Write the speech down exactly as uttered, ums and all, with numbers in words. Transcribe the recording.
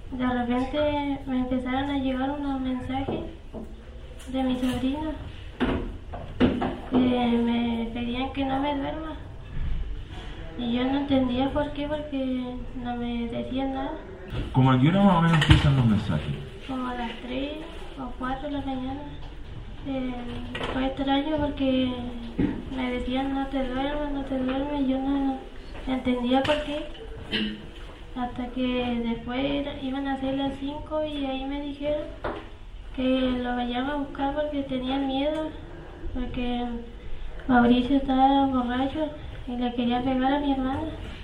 de repente me empezaron a llegar unos mensajes de mi sobrino que me pedían que no me duerma. Y yo no entendía por qué, porque no me decían nada. ¿Cómo a qué hora más o menos empiezan los mensajes? Como a las tres o cuatro de la mañana. Eh, fue extraño porque me decían no te duermas, no te duermas, y yo no entendía por qué. Hasta que después iban a ser las cinco y ahí me dijeron que lo vayamos a buscar porque tenían miedo, porque Mauricio estaba borracho y le quería pegar a mi hermana.